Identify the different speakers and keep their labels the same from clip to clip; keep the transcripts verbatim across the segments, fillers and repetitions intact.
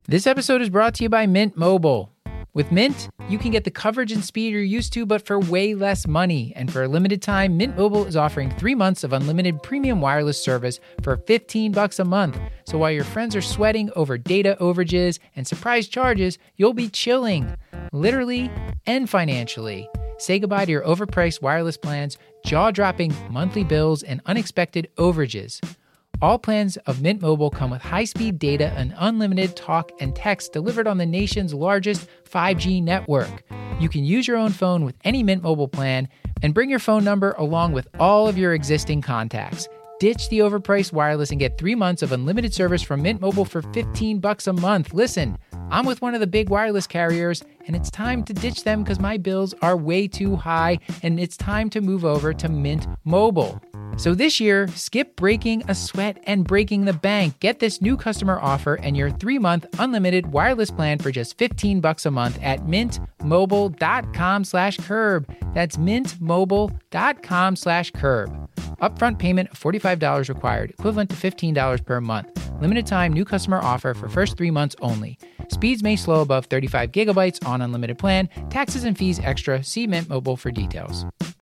Speaker 1: This episode is brought to you by Mint Mobile. With Mint, you can get the coverage and speed you're used to, but for way less money. And for a limited time, Mint Mobile is offering three months of unlimited premium wireless service for fifteen bucks a month. So while your friends are sweating over data overages and surprise charges, you'll be chilling, literally and financially. Say goodbye to your overpriced wireless plans, jaw-dropping monthly bills, and unexpected overages. All plans of Mint Mobile come with high-speed data and unlimited talk and text delivered on the nation's largest five G network. You can use your own phone with any Mint Mobile plan and bring your phone number along with all of your existing contacts. Ditch the overpriced wireless and get three months of unlimited service from Mint Mobile for fifteen bucks a month. Listen, I'm with one of the big wireless carriers, and it's time to ditch them because my bills are way too high, and it's time to move over to Mint Mobile. So this year, skip breaking a sweat and breaking the bank. Get this new customer offer and your three-month unlimited wireless plan for just fifteen bucks a month at mintmobile.com slash curb. That's mintmobile.com slash curb. Upfront payment of forty-five dollars required, equivalent to fifteen dollars per month. Limited time new customer offer for first three months only. Speeds may slow above thirty-five gigabytes on unlimited plan. Taxes and fees extra. See Mint Mobile for details.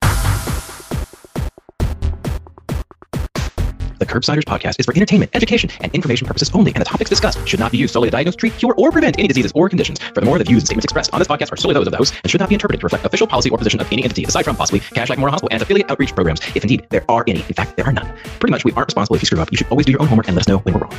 Speaker 2: The Curbsiders podcast is for entertainment, education, and information purposes only, and the topics discussed should not be used solely to diagnose, treat, cure, or prevent any diseases or conditions. Furthermore, the views and statements expressed on this podcast are solely those of the host and should not be interpreted to reflect official policy or position of any entity, aside from possibly Cashback Memorial Hospital and affiliate outreach programs, if indeed there are any. In fact, there are none. Pretty much, we aren't responsible if you screw up. You should always do your own homework and let us know when we're wrong.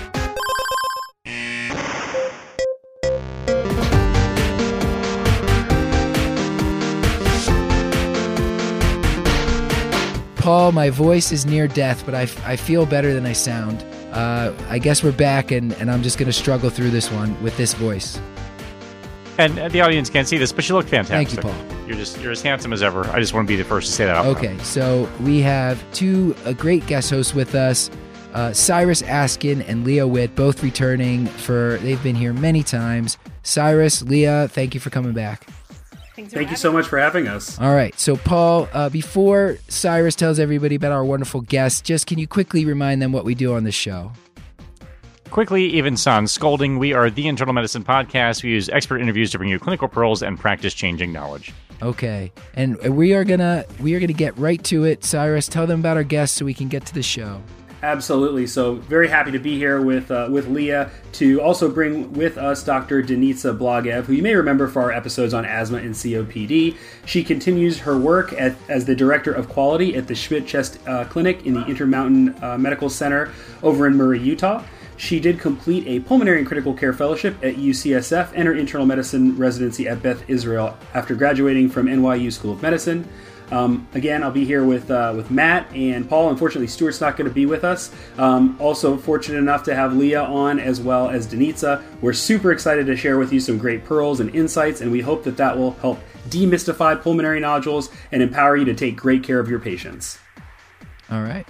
Speaker 1: Paul, my voice is near death, but I, I feel better than I sound. Uh, I guess we're back, and, and I'm just going to struggle through this one with this voice.
Speaker 3: And uh, the audience can't see this, but you look fantastic.
Speaker 1: Thank you, Paul.
Speaker 3: You're just you're as handsome as ever. I just want to be the first to say that out loud.
Speaker 1: Okay, so we have two uh, great guest hosts with us, uh, Cyrus Askin and Leah Witt, both returning for, they've been here many times. Cyrus, Leah, thank you for coming back.
Speaker 4: Thank you so much for having us.
Speaker 1: All right. So, Paul, uh, before Cyrus tells everybody about our wonderful guests, just can you quickly remind them what we do on the show?
Speaker 3: Quickly, even sans scolding, we are the Internal Medicine Podcast. We use expert interviews to bring you clinical pearls and practice-changing knowledge.
Speaker 1: Okay. And we are gonna we are gonna get right to it. Cyrus, tell them about our guests so we can get to the show.
Speaker 4: Absolutely. So very happy to be here with uh, with Leah to also bring with us Doctor Denitsa Blagev, who you may remember for our episodes on asthma and C O P D. She continues her work at, as the Director of Quality at the Schmidt Chest uh, Clinic in the Intermountain uh, Medical Center over in Murray, Utah. She did complete a Pulmonary and Critical Care Fellowship at U C S F and her Internal Medicine residency at Beth Israel after graduating from N Y U School of Medicine. Um, again, I'll be here with uh, with Matt and Paul. Unfortunately, Stuart's not going to be with us. Um, also fortunate enough to have Leah on as well as Denitsa. We're super excited to share with you some great pearls and insights, and we hope that that will help demystify pulmonary nodules and empower you to take great care of your patients.
Speaker 1: All right.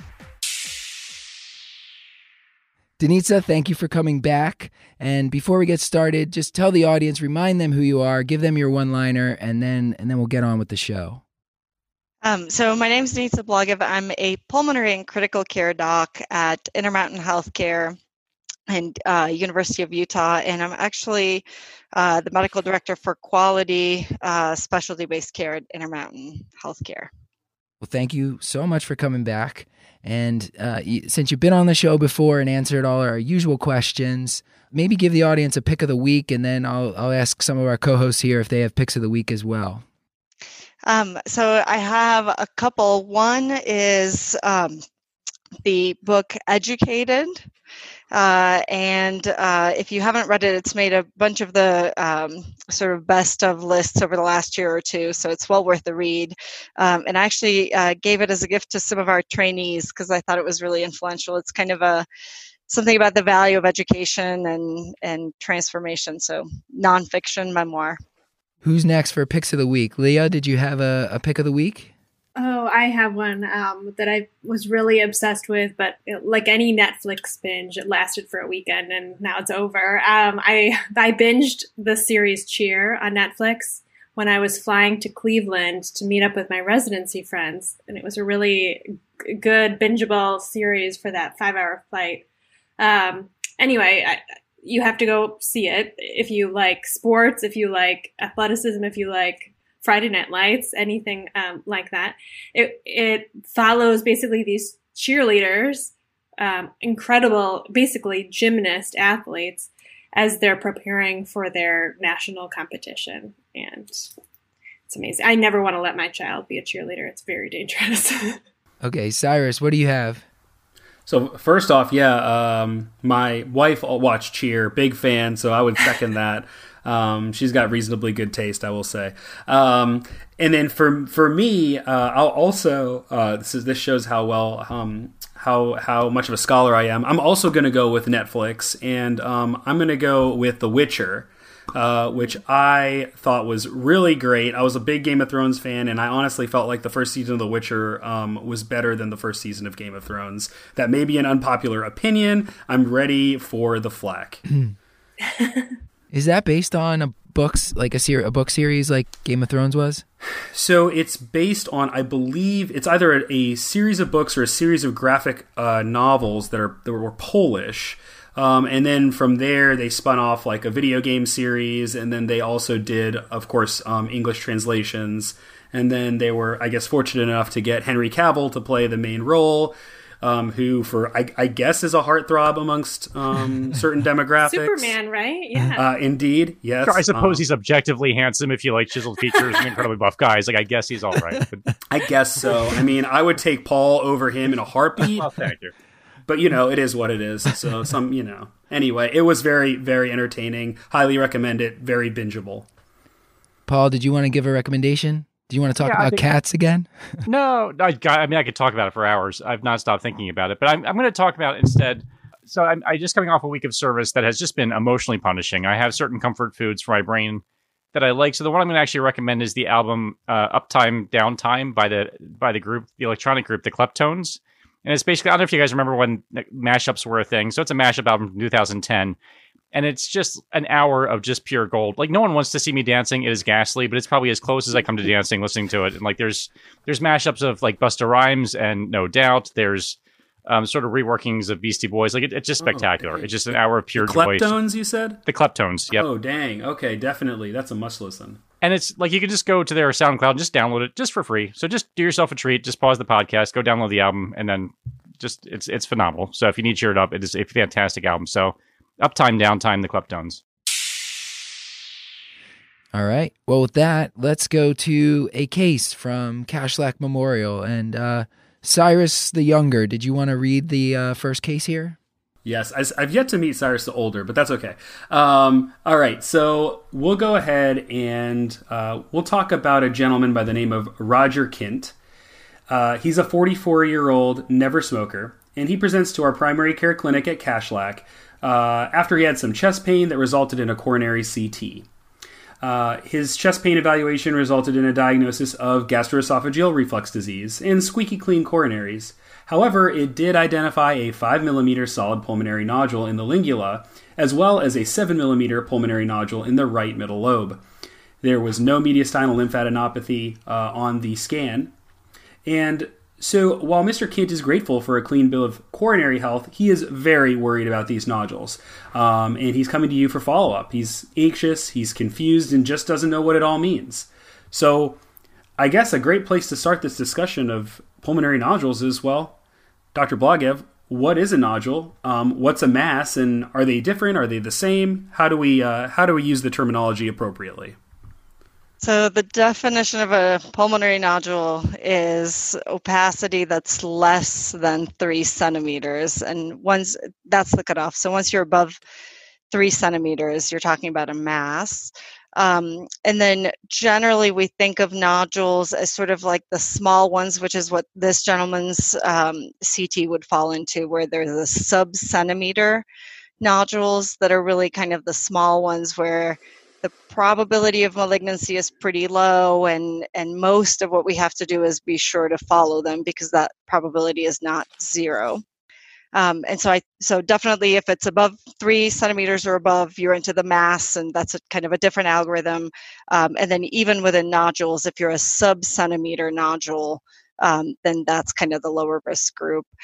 Speaker 1: Denitsa, thank you for coming back. And before we get started, just tell the audience, remind them who you are, give them your one-liner, and then and then we'll get on with the show.
Speaker 5: Um, so my name is Denitsa Blagev. I'm a pulmonary and critical care doc at Intermountain Healthcare and uh, University of Utah, and I'm actually uh, the medical director for quality uh, specialty-based care at Intermountain Healthcare.
Speaker 1: Well, thank you so much for coming back. And uh, you, since you've been on the show before and answered all our usual questions, maybe give the audience a pick of the week, and then I'll I'll ask some of our co-hosts here if they have picks of the week as well.
Speaker 5: Um, so I have a couple. One is um, the book Educated. Uh, and uh, if you haven't read it, it's made a bunch of the um, sort of best of lists over the last year or two. So it's well worth the read. Um, and I actually uh, gave it as a gift to some of our trainees because I thought it was really influential. It's kind of a something about the value of education and, and transformation. So nonfiction memoir.
Speaker 1: Who's next for picks of the week? Leah, did you have a, a pick of the week?
Speaker 6: Oh, I have one um, that I was really obsessed with, but it, like any Netflix binge, it lasted for a weekend and now it's over. Um, I I binged the series Cheer on Netflix when I was flying to Cleveland to meet up with my residency friends, and it was a really g- good bingeable series for that five-hour flight. Um, anyway, I, you have to go see it. If you like sports, if you like athleticism, if you like Friday Night Lights, anything um, like that. It it follows basically these cheerleaders, um, incredible, basically gymnast athletes, as they're preparing for their national competition. And it's amazing. I never want to let my child be a cheerleader. It's very dangerous.
Speaker 1: Okay, Cyrus, what do you have?
Speaker 4: So first off, yeah, um, my wife watched Cheer, big fan, so I would second that. Um, she's got reasonably good taste, I will say. Um, and then for for me, uh, I'll also uh, this is this shows how well um, how how much of a scholar I am. I'm also going to go with Netflix, and um, I'm going to go with The Witcher. Uh, which I thought was really great. I was a big Game of Thrones fan, and I honestly felt like the first season of The Witcher um, was better than the first season of Game of Thrones. That may be an unpopular opinion. I'm ready for the flack.
Speaker 1: Is that based on a books like a ser- a book series like Game of Thrones was?
Speaker 4: So it's based on, I believe, it's either a, a series of books or a series of graphic uh, novels that are that were Polish. Um, and then from there, they spun off like a video game series, and then they also did, of course, um, English translations. And then they were, I guess, fortunate enough to get Henry Cavill to play the main role, um, who, for I, I guess, is a heartthrob amongst um, certain demographics.
Speaker 6: Superman, right? Yeah.
Speaker 4: Uh, indeed, yes.
Speaker 3: Sure, I suppose
Speaker 4: um,
Speaker 3: he's objectively handsome if you like chiseled features and incredibly buff guys. Like, I guess he's all right. But...
Speaker 4: I guess so. I mean, I would take Paul over him in a heartbeat.
Speaker 3: Oh, thank you.
Speaker 4: But, you know, it is what it is. So, some, you know. Anyway, it was very, very entertaining. Highly recommend it. Very bingeable.
Speaker 1: Paul, did you want to give a recommendation? Do you want to talk
Speaker 3: Yeah, I
Speaker 1: about
Speaker 3: think-
Speaker 1: cats again?
Speaker 3: No, I, got- I mean, I could talk about it for hours. I've not stopped thinking about it. But I'm, I'm going to talk about it instead. So I'm I just coming off a week of service that has just been emotionally punishing. I have certain comfort foods for my brain that I like. So the one I'm going to actually recommend is the album uh, Uptime Downtime by the by the group, the electronic group, the Kleptones. And it's basically, I don't know if you guys remember when mashups were a thing. So it's a mashup album from two thousand ten. And it's just an hour of just pure gold. Like, no one wants to see me dancing. It is ghastly, but it's probably as close as I come to dancing listening to it. And like, there's there's mashups of like Busta Rhymes and No Doubt. There's um, sort of reworkings of Beastie Boys. Like, it, it's just spectacular. Oh, it's just an hour of pure joy.
Speaker 4: Kleptones, you said?
Speaker 3: The Kleptones, yep.
Speaker 4: Oh, dang. Okay, definitely. That's a must listen.
Speaker 3: And it's like, you can just go to their SoundCloud and just download it just for free. So just do yourself a treat. Just pause the podcast, go download the album, and then just, it's it's phenomenal. So if you need cheered up, it is a fantastic album. So Uptime, Downtime, the Kleptones.
Speaker 1: All right. Well, with that, let's go to a case from Kashlak Memorial. And uh, Cyrus the Younger, did you want to read the uh, first case here?
Speaker 4: Yes, I, I've yet to meet Cyrus the Older, but that's okay. Um, all right, so we'll go ahead and uh, we'll talk about a gentleman by the name of Roger Kint. Uh, he's a forty-four-year-old never smoker, and he presents to our primary care clinic at Kashlak uh, after he had some chest pain that resulted in a coronary C T. Uh, his chest pain evaluation resulted in a diagnosis of gastroesophageal reflux disease and squeaky clean coronaries. However, it did identify a five millimeter solid pulmonary nodule in the lingula, as well as a seven millimeter pulmonary nodule in the right middle lobe. There was no mediastinal lymphadenopathy uh, on the scan. And so while Mister Kint is grateful for a clean bill of coronary health, he is very worried about these nodules. Um, and he's coming to you for follow-up. He's anxious, he's confused, and just doesn't know what it all means. So I guess a great place to start this discussion of pulmonary nodules is, well, Doctor Blagev, what is a nodule? Um, what's a mass? And are they different? Are they the same? How do we uh, how do we use the terminology appropriately?
Speaker 5: So the definition of a pulmonary nodule is opacity that's less than three centimeters. And once that's the cutoff. So once you're above three centimeters, you're talking about a mass. Um, and then generally we think of nodules as sort of like the small ones, which is what this gentleman's um, C T would fall into, where there's the sub-centimeter nodules that are really kind of the small ones where the probability of malignancy is pretty low, and, and most of what we have to do is be sure to follow them because that probability is not zero. Um, and so I, so definitely if it's above three centimeters or above, you're into the mass, and that's a kind of a different algorithm. Um, and then even within nodules, if you're a sub-centimeter nodule, um, then that's kind of the lower risk group.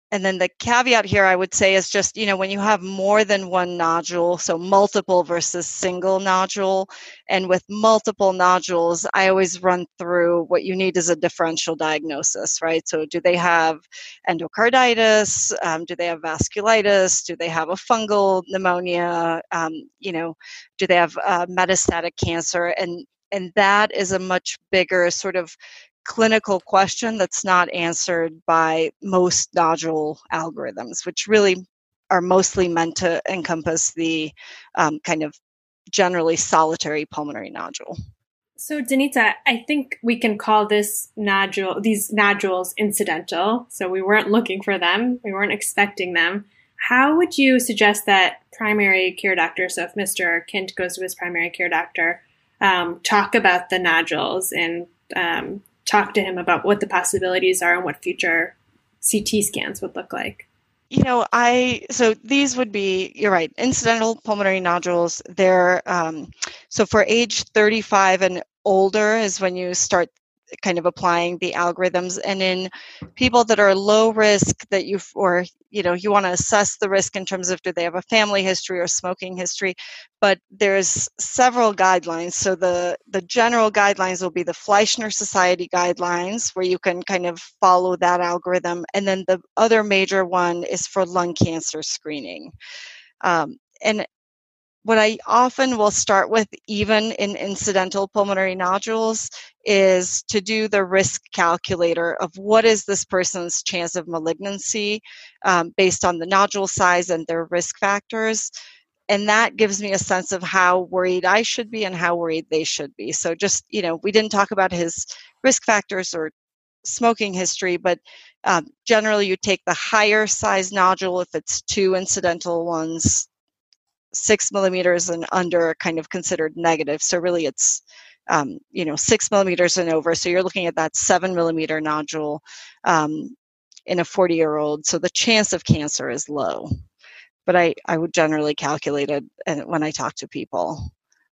Speaker 5: and then the caveat here I would say is just, you know, when you have more than one nodule, so multiple versus single nodule, and with multiple nodules, I always run through what you need is a differential diagnosis, right? So do they have endocarditis? Um, do they have vasculitis? Do they have a fungal pneumonia? Um, you know, do they have uh, metastatic cancer? And, and that is a much bigger sort of clinical question that's not answered by most nodule algorithms, which really are mostly meant to encompass the um, kind of generally solitary pulmonary nodule.
Speaker 6: So Danitza, I think we can call this nodule, these nodules incidental. So we weren't looking for them. We weren't expecting them. How would you suggest that primary care doctors, so if Mister Kint goes to his primary care doctor, um, talk about the nodules and um, talk to him about what the possibilities are and what future C T scans would look like?
Speaker 5: You know, I, so these would be, you're right, incidental pulmonary nodules. They're, um, so for age thirty-five and older is when you start kind of applying the algorithms. And in people that are low risk that you, or, you know, you want to assess the risk in terms of do they have a family history or smoking history, but there's several guidelines. So the, the general guidelines will be the Fleischner Society guidelines, where you can kind of follow that algorithm. And then the other major one is for lung cancer screening. Um, and what I often will start with, even in incidental pulmonary nodules, is to do the risk calculator of what is this person's chance of malignancy um, based on the nodule size and their risk factors. And that gives me a sense of how worried I should be and how worried they should be. So just, you know, we didn't talk about his risk factors or smoking history, but um, generally you take the higher size nodule if it's two incidental ones, six millimeters and under kind of considered negative. So really it's, um, you know, six millimeters and over. So you're looking at that seven millimeter nodule um, in a forty year old. So the chance of cancer is low, but I, I would generally calculate it when I talk to people.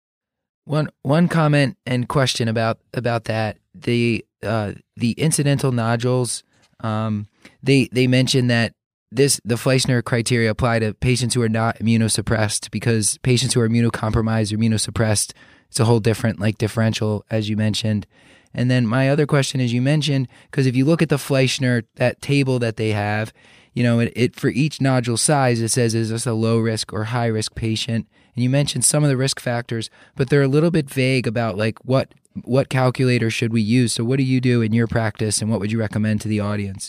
Speaker 1: One, one comment and question about, about that, the, uh, the incidental nodules, um, they, they mentioned that This the Fleischner criteria apply to patients who are not immunosuppressed, because patients who are immunocompromised or immunosuppressed, it's a whole different like differential, as you mentioned. And then my other question is, you mentioned, because if you look at the Fleischner, that table that they have, you know, it, it for each nodule size, it says, is this a low risk or high risk patient? And you mentioned some of the risk factors, but they're a little bit vague about like what what calculator should we use. So what do you do in your practice, and what would you recommend to the audience?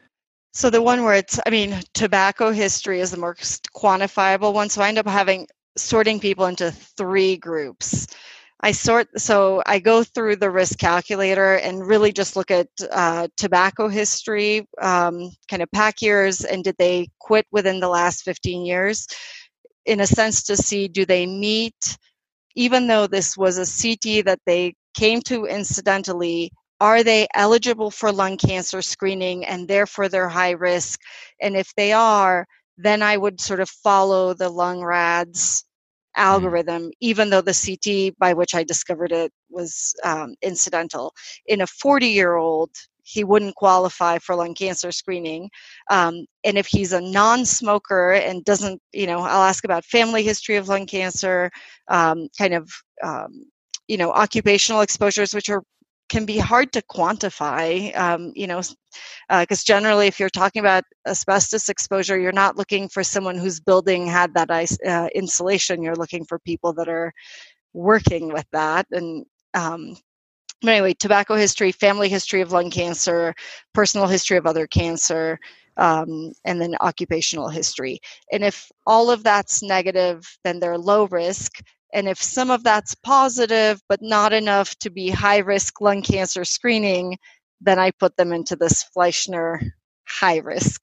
Speaker 5: So the one where it's, I mean, tobacco history is the most quantifiable one. So I end up having sorting people into three groups. I sort, so I go through the risk calculator and really just look at uh, tobacco history, um, kind of pack years, and did they quit within the last fifteen years? In a sense, to see, do they meet, even though this was a C T that they came to incidentally, are they eligible for lung cancer screening and therefore they're high risk? And if they are, then I would sort of follow the LungRADS algorithm, mm. even though the C T by which I discovered it was um, incidental. In a forty year old, he wouldn't qualify for lung cancer screening. Um, and if he's a non-smoker and doesn't, you know, I'll ask about family history of lung cancer, um, kind of, um, you know, occupational exposures, which are can be hard to quantify, um, you know, because uh, generally if you're talking about asbestos exposure, you're not looking for someone whose building had that ice, uh, insulation. You're looking for people that are working with that. And um, but anyway, tobacco history, family history of lung cancer, personal history of other cancer, um, and then occupational history. And if all of that's negative, then they're low risk. And if some of that's positive, but not enough to be high-risk lung cancer screening, then I put them into this Fleischner high risk.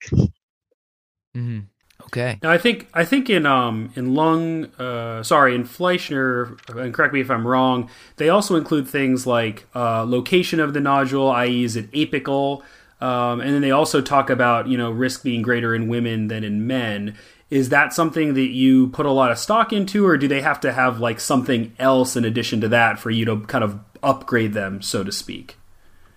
Speaker 1: Mm-hmm. Okay.
Speaker 4: Now I think I think in um in lung uh sorry in Fleischner, and correct me if I'm wrong, they also include things like uh, location of the nodule, that is, is it apical, um, and then they also talk about you know risk being greater in women than in men. Is that something that you put a lot of stock into, or do they have to have like something else in addition to that for you to kind of upgrade them, so to speak?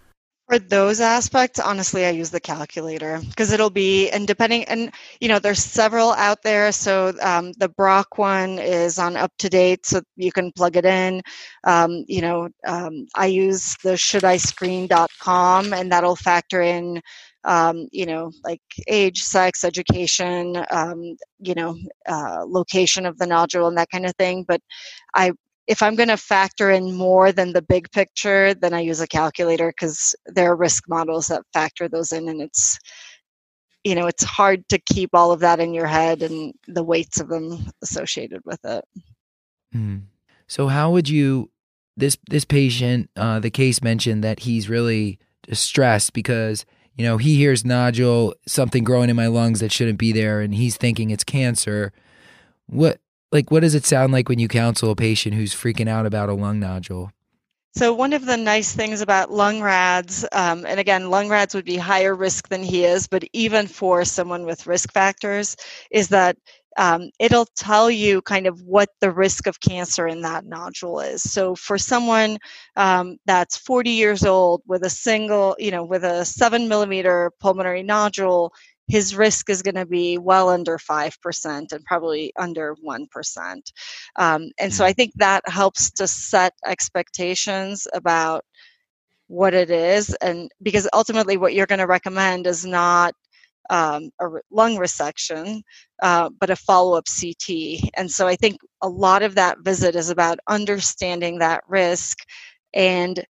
Speaker 5: For those aspects, honestly, I use the calculator because it'll be, and depending, and you know, there's several out there. So um, the Brock one is on UpToDate, so you can plug it in. Um, you know, um, I use the should I screen dot com, and that'll factor in, um, you know, like age, sex, education, um, you know, uh, location of the nodule and that kind of thing. But I If I'm going to factor in more than the big picture, then I use a calculator because there are risk models that factor those in, and it's, you know, it's hard to keep all of that in your head and the weights of them associated with it.
Speaker 1: Mm. So how would you, this this patient, uh, the case mentioned that he's really distressed because, you know, he hears nodule, something growing in my lungs that shouldn't be there, and he's thinking it's cancer. What? Like, what does it sound like when you counsel a patient who's freaking out about a lung nodule?
Speaker 5: So one of the nice things about lung rads, um, and again, lung rads would be higher risk than he is, but even for someone with risk factors, is that um, it'll tell you kind of what the risk of cancer in that nodule is. So for someone um, that's forty years old with a single, you know, with a seven millimeter pulmonary nodule, his risk is going to be well under five percent and probably under one percent. Um, and so I think that helps to set expectations about what it is. And because ultimately what you're going to recommend is not um, a lung resection, uh, but a follow-up C T. And so I think a lot of that visit is about understanding that risk and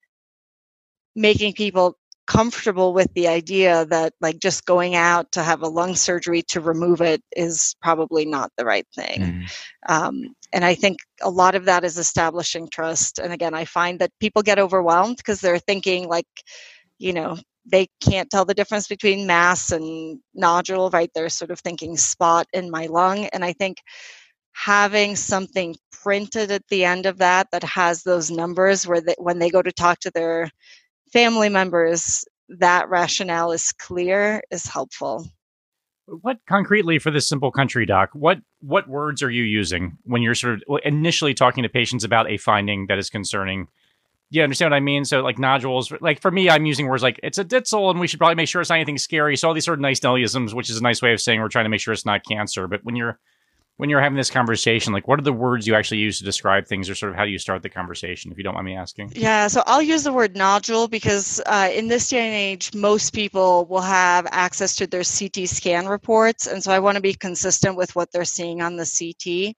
Speaker 5: making people comfortable with the idea that like just going out to have a lung surgery to remove it is probably not the right thing. Mm. Um, and I think a lot of that is establishing trust. And again, I find that people get overwhelmed because they're thinking like, you know, they can't tell the difference between mass and nodule, right? They're sort of thinking spot in my lung. And I think having something printed at the end of that that has those numbers where they, when they go to talk to their family members, that rationale is clear, is helpful.
Speaker 3: What concretely for this simple country doc, what what words are you using when you're sort of initially talking to patients about a finding that is concerning? Do you understand what I mean? So like nodules, like for me, I'm using words like it's a ditzel and we should probably make sure it's not anything scary. So all these sort of nice Nellyisms, which is a nice way of saying we're trying to make sure it's not cancer. But when you're when you're having this conversation, like what are the words you actually use to describe things, or sort of how do you start the conversation, if you don't mind me asking?
Speaker 5: Yeah, so I'll use the word nodule because uh, in this day and age, most people will have access to their C T scan reports. And so I want to be consistent with what they're seeing on the C T.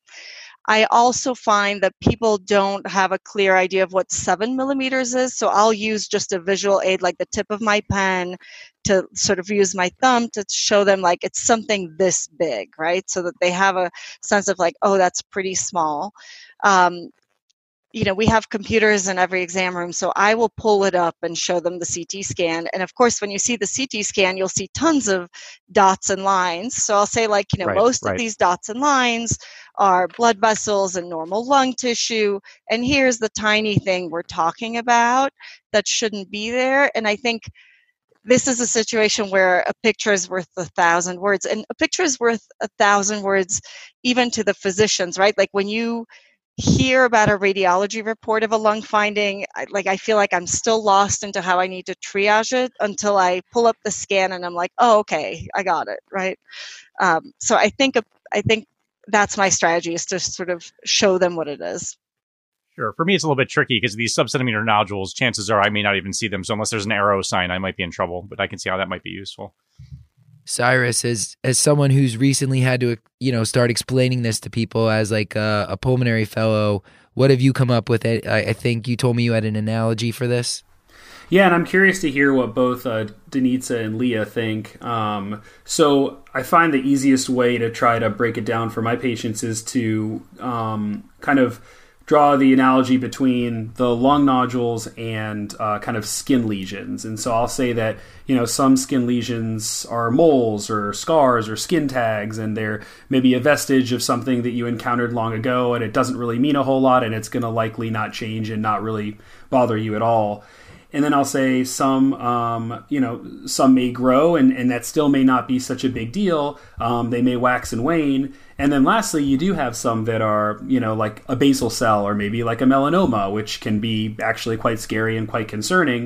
Speaker 5: I also find that people don't have a clear idea of what seven millimeters is. So I'll use just a visual aid like the tip of my pen to sort of use my thumb to show them like it's something this big, right? So that they have a sense of like, oh, that's pretty small. Um, you know, we have computers in every exam room, so I will pull it up and show them the C T scan. And of course, when you see the C T scan, you'll see tons of dots and lines. So I'll say like, you know,
Speaker 3: right,
Speaker 5: most
Speaker 3: right.
Speaker 5: of these dots and lines are blood vessels and normal lung tissue. And here's the tiny thing we're talking about that shouldn't be there. And I think this is a situation where a picture is worth a thousand words, and a picture is worth a thousand words even to the physicians, right? Like when you hear about a radiology report of a lung finding, I, like I feel like I'm still lost into how I need to triage it until I pull up the scan and I'm like, oh, okay, I got it, right? Um, so I think I think that's my strategy, is to sort of show them what it is.
Speaker 3: Sure. For me, it's a little bit tricky because these subcentimeter nodules, chances are I may not even see them. So unless there's an arrow sign, I might be in trouble, but I can see how that might be useful.
Speaker 1: Cyrus, as as someone who's recently had to, you know, start explaining this to people as like a, a pulmonary fellow, what have you come up with? I, I think you told me you had an analogy for this.
Speaker 4: Yeah, and I'm curious to hear what both uh, Denitsa and Leah think. Um, so I find the easiest way to try to break it down for my patients is to um, kind of draw the analogy between the lung nodules and uh, kind of skin lesions. And so I'll say that, you know, some skin lesions are moles or scars or skin tags, and they're maybe a vestige of something that you encountered long ago, and it doesn't really mean a whole lot, and it's going to likely not change and not really bother you at all. And then I'll say some, um, you know, some may grow, and, and that still may not be such a big deal. Um, they may wax and wane. And then lastly, you do have some that are, you know, like a basal cell or maybe like a melanoma, which can be actually quite scary and quite concerning.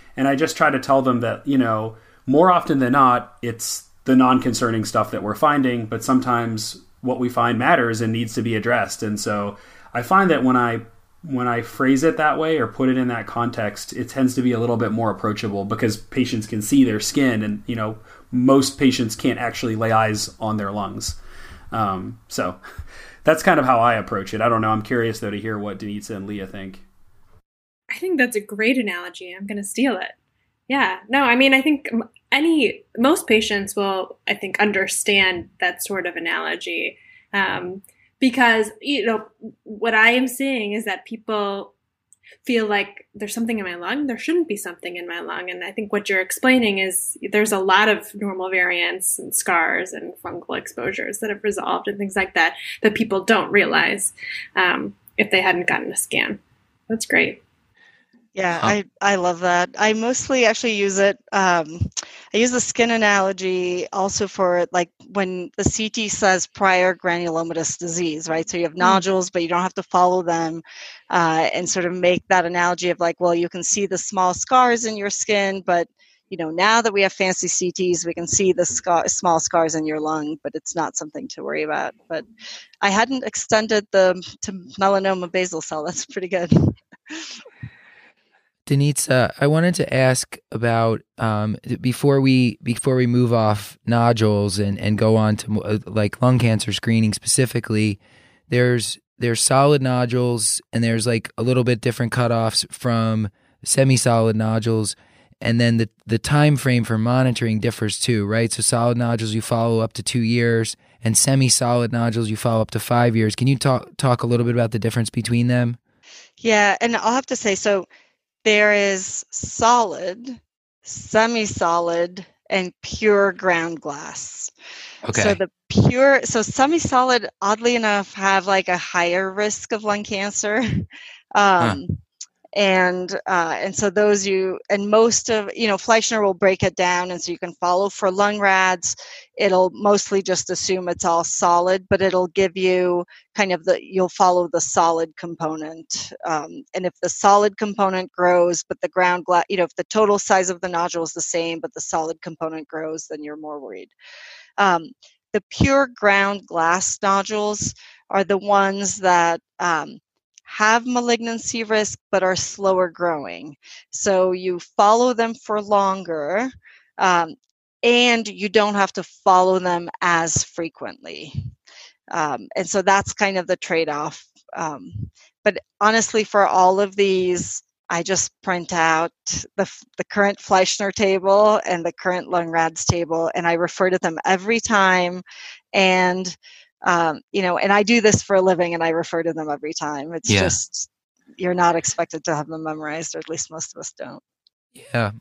Speaker 4: And I just try to tell them that, you know, more often than not, it's the non-concerning stuff that we're finding, but sometimes what we find matters and needs to be addressed. And so I find that when I when I phrase it that way or put it in that context, it tends to be a little bit more approachable because patients can see their skin, and, you know, most patients can't actually lay eyes on their lungs. Um, so that's kind of how I approach it. I don't know. I'm curious, though, to hear what Denitza and Leah think.
Speaker 6: I think that's a great analogy. I'm going to steal it. Yeah. No, I mean, I think any, most patients will, I think, understand that sort of analogy. Um, because, you know, what I am seeing is that people feel like there's something in my lung. There shouldn't be something in my lung. And I think what you're explaining is there's a lot of normal variants and scars and fungal exposures that have resolved and things like that, that people don't realize um, if they hadn't gotten a scan. That's great.
Speaker 5: Yeah, I, I love that. I mostly actually use it. Um, I use the skin analogy also for like when the C T says prior granulomatous disease, right? So you have nodules, but you don't have to follow them, uh, and sort of make that analogy of like, well, you can see the small scars in your skin, but you know, now that we have fancy C Ts, we can see the scar, small scars in your lung, but it's not something to worry about. But I hadn't extended the to melanoma basal cell. That's pretty good.
Speaker 1: Denitza, I wanted to ask about um, before we before we move off nodules and, and go on to uh, like lung cancer screening specifically. There's there's solid nodules and there's like a little bit different cutoffs from semi-solid nodules, and then the the time frame for monitoring differs too, right? So solid nodules you follow up to two years, and semi-solid nodules you follow up to five years. Can you talk talk a little bit about the difference between them?
Speaker 5: Yeah, and I'll have to say so. There is solid, semi-solid, and pure ground glass.
Speaker 1: Okay.
Speaker 5: So the pure, so semi-solid, oddly enough, have like a higher risk of lung cancer. Um, huh. And uh, and so those you, and most of, you know, Fleischner will break it down, and so you can follow for lung rads. It'll mostly just assume it's all solid, but it'll give you kind of the, you'll follow the solid component. Um, and if the solid component grows, but the ground glass, you know, if the total size of the nodule is the same, but the solid component grows, then you're more worried. Um, the pure ground glass nodules are the ones that, um, have malignancy risk but are slower growing. So you follow them for longer, um, and you don't have to follow them as frequently. Um, and so that's kind of the trade-off. Um, but honestly, for all of these, I just print out the, the current Fleischner table and the current lung rads table, and I refer to them every time. And Um, you know, and I do this for a living, and I refer to them every time. It's yeah. just, you're not expected to have them memorized, or at least most of us don't.
Speaker 1: Yeah.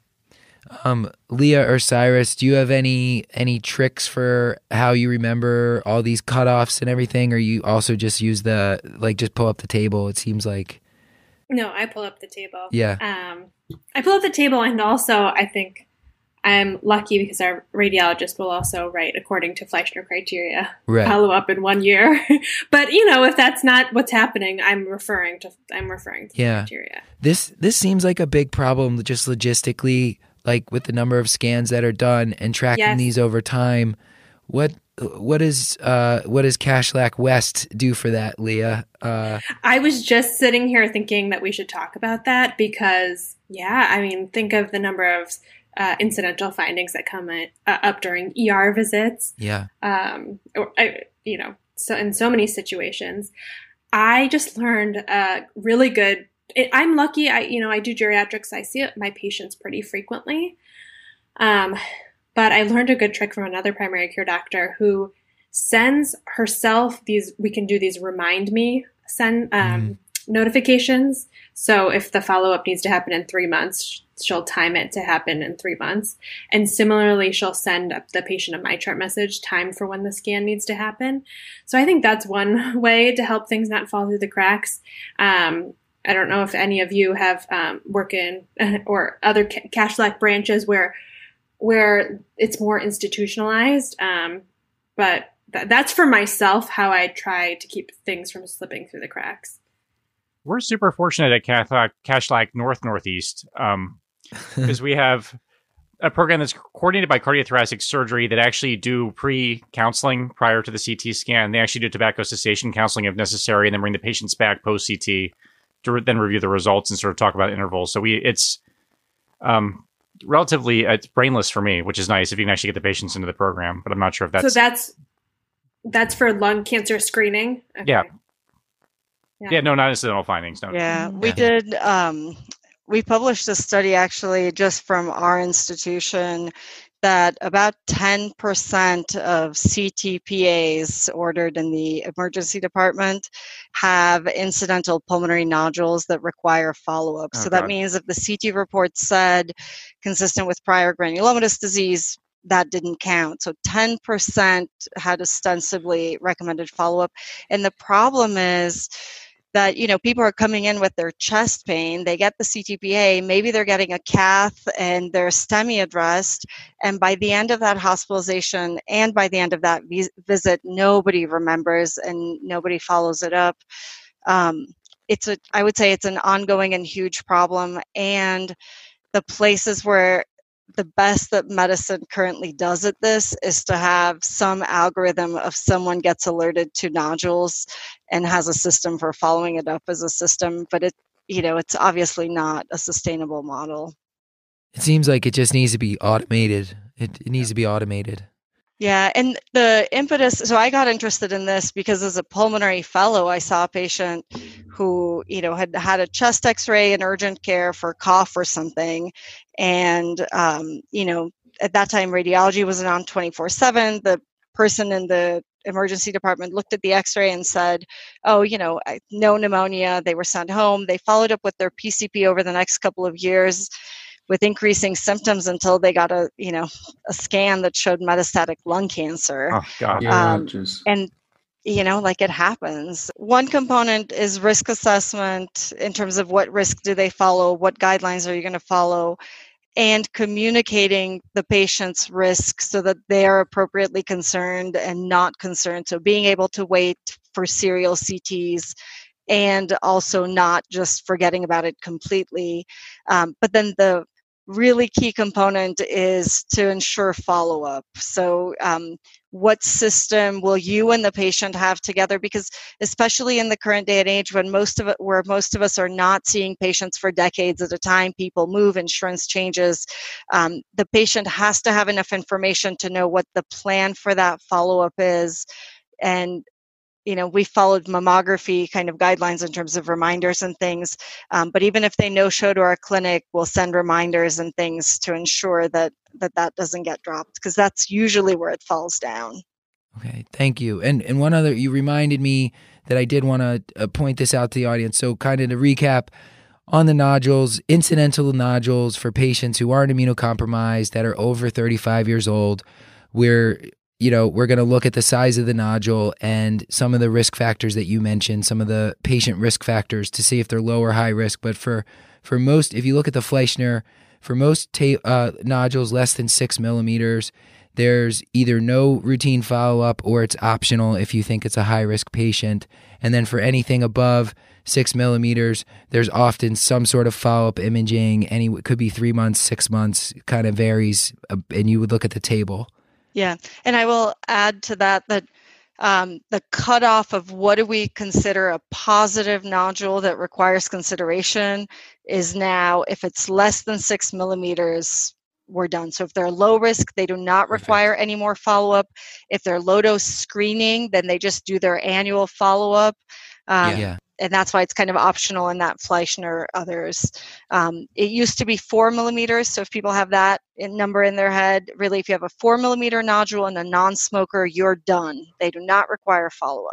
Speaker 1: Um, Leah or Cyrus, do you have any any tricks for how you remember all these cutoffs and everything, or you also just use the, like, just pull up the table? It seems like.
Speaker 6: No, I pull up the table.
Speaker 1: Yeah.
Speaker 6: Um, I pull up the table, and also I think I'm lucky because our radiologist will also write according to Fleischner criteria,
Speaker 1: right.
Speaker 6: follow up in one year. But, you know, if that's not what's happening, I'm referring to, I'm referring to
Speaker 1: yeah.
Speaker 6: criteria.
Speaker 1: This, this seems like a big problem just logistically, like with the number of scans that are done and tracking yes. these over time. What, what is, uh, what does Kashlak West do for that, Leah? Uh,
Speaker 6: I was just sitting here thinking that we should talk about that because, yeah, I mean, think of the number of Uh, incidental findings that come in, uh, up during E R visits.
Speaker 1: Yeah.
Speaker 6: Um, or, I, you know, so in so many situations, I just learned a really good, it, I'm lucky. I, you know, I do geriatrics. I see my patients pretty frequently. Um, but I learned a good trick from another primary care doctor who sends herself these, we can do these remind me send, um, mm. notifications. So if the follow-up needs to happen in three months, she'll time it to happen in three months. And similarly, she'll send up the patient a MyChart message, time for when the scan needs to happen. So I think that's one way to help things not fall through the cracks. Um, I don't know if any of you have um, work in or other Kashlak branches where where it's more institutionalized. Um, but th- that's for myself how I try to keep things from slipping through the cracks.
Speaker 3: We're super fortunate at Kashlak, Kashlak North Northeast. Um, because we have a program that's coordinated by cardiothoracic surgery that actually do pre-counseling prior to the C T scan. They actually do tobacco cessation counseling if necessary, and then bring the patients back post-C T to re- then review the results and sort of talk about intervals. So we it's um, relatively it's brainless for me, which is nice if you can actually get the patients into the program. But I'm not sure if that's
Speaker 6: so that's that's for lung cancer screening. Okay.
Speaker 3: Yeah.
Speaker 6: yeah,
Speaker 3: yeah, no, not incidental findings. No,
Speaker 5: Yeah, we
Speaker 1: Yeah.
Speaker 5: did. Um, we published a study actually just from our institution that about ten percent of C T P As ordered in the emergency department have incidental pulmonary nodules that require follow-up.
Speaker 3: Oh,
Speaker 5: so that
Speaker 3: God.
Speaker 5: means if the C T report said consistent with prior granulomatous disease, that didn't count. So ten percent had ostensibly recommended follow-up. And the problem is that, you know, people are coming in with their chest pain, they get the C T P A, maybe they're getting a cath and their STEMI addressed, and by the end of that hospitalization and by the end of that vis- visit, nobody remembers and nobody follows it up. Um, it's a, I would say it's an ongoing and huge problem, and the places where the best that medicine currently does at this is to have some algorithm of someone gets alerted to nodules and has a system for following it up as a system, but it, you know, it's obviously not a sustainable model.
Speaker 1: It seems like it just needs to be automated. It, it needs to be automated.
Speaker 5: Yeah, and the impetus, so I got interested in this because as a pulmonary fellow, I saw a patient who, you know, had had a chest x-ray in urgent care for cough or something. And, um, you know, at that time, radiology wasn't on twenty-four seven. The person in the emergency department looked at the x-ray and said, oh, you know, no pneumonia. They were sent home. They followed up with their P C P over the next couple of years with increasing symptoms until they got a, you know, a scan that showed metastatic lung cancer.
Speaker 3: Oh, God.
Speaker 4: Yeah,
Speaker 5: Um,
Speaker 4: just
Speaker 5: and, you know, like it happens. One component is risk assessment in terms of what risk do they follow, what guidelines are you going to follow, and communicating the patient's risk so that they are appropriately concerned and not concerned. So being able to wait for serial C Ts and also not just forgetting about it completely. Um, but then the really key component is to ensure follow-up. So um, what system will you and the patient have together? Because especially in the current day and age when most of it, where most of us are not seeing patients for decades at a time, people move, insurance changes, um, the patient has to have enough information to know what the plan for that follow-up is. And you know, we followed mammography kind of guidelines in terms of reminders and things. Um, but even if they no-show to our clinic, we'll send reminders and things to ensure that that, that doesn't get dropped, because that's usually where it falls down.
Speaker 1: Okay, thank you. And and one other, you reminded me that I did want to uh, point this out to the audience. So kind of to recap on the nodules, incidental nodules for patients who aren't immunocompromised, that are over thirty-five years old, we're you know, we're going to look at the size of the nodule and some of the risk factors that you mentioned, some of the patient risk factors to see if they're low or high risk. But for, for most, if you look at the Fleischner, for most ta- uh, nodules less than six millimeters, there's either no routine follow-up or it's optional if you think it's a high-risk patient. And then for anything above six millimeters, there's often some sort of follow-up imaging. Any, it could be three months, six months, kind of varies, uh, and you would look at the table.
Speaker 5: Yeah, and I will add to that that um, the cutoff of what do we consider a positive nodule that requires consideration is now, if it's less than six millimeters, we're done. So if they're low risk, they do not require any more follow-up. If they're low dose screening, then they just do their annual follow-up. Um,
Speaker 1: Yeah.
Speaker 5: And that's why it's kind of optional in that Fleischner others. Um, it used to be four millimeters. So if people have that in number in their head, really, if you have a four millimeter nodule and a non-smoker, you're done. They do not require follow-up.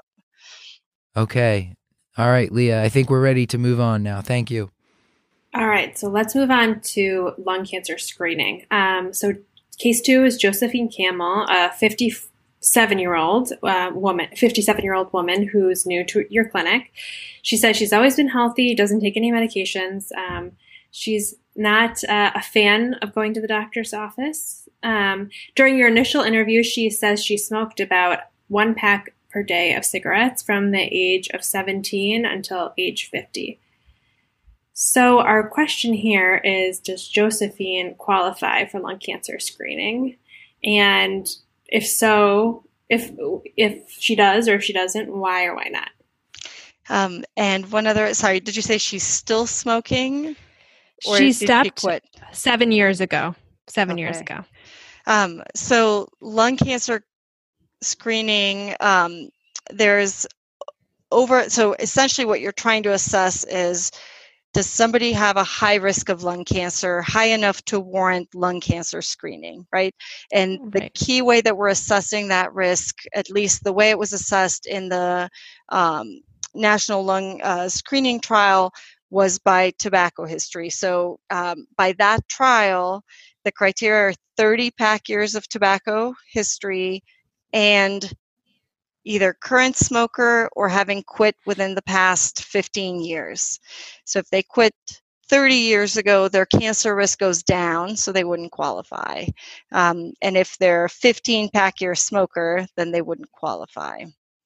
Speaker 1: Okay. All right, Leah, I think we're ready to move on now. Thank you.
Speaker 6: All right, so let's move on to lung cancer screening. Um, so case two is Josephine Camel, a fifty-seven-year-old uh, woman, fifty-seven-year-old woman who's new to your clinic. She says she's always been healthy, doesn't take any medications. Um, she's not uh, a fan of going to the doctor's office. Um, during your initial interview, she says she smoked about one pack per day of cigarettes from the age of seventeen until age fifty. So our question here is, does Josephine qualify for lung cancer screening? And if so, if if she does or if she doesn't, why or why not?
Speaker 5: Um, and one other, sorry, did you say she's still smoking? Or
Speaker 7: She
Speaker 5: did
Speaker 7: stopped
Speaker 5: she quit?
Speaker 7: seven years ago. Seven
Speaker 5: Okay.
Speaker 7: years ago.
Speaker 5: Um, so lung cancer screening, um, there's over, so essentially what you're trying to assess is, does somebody have a high risk of lung cancer, high enough to warrant lung cancer screening, right? And the
Speaker 7: Right.
Speaker 5: key way that we're assessing that risk, at least the way it was assessed in the um, National Lung uh, Screening Trial, was by tobacco history. So um, by that trial, the criteria are thirty pack years of tobacco history and either current smoker or having quit within the past fifteen years. So if they quit thirty years ago, their cancer risk goes down, so they wouldn't qualify. Um, and if they're fifteen pack year smoker, then they wouldn't qualify.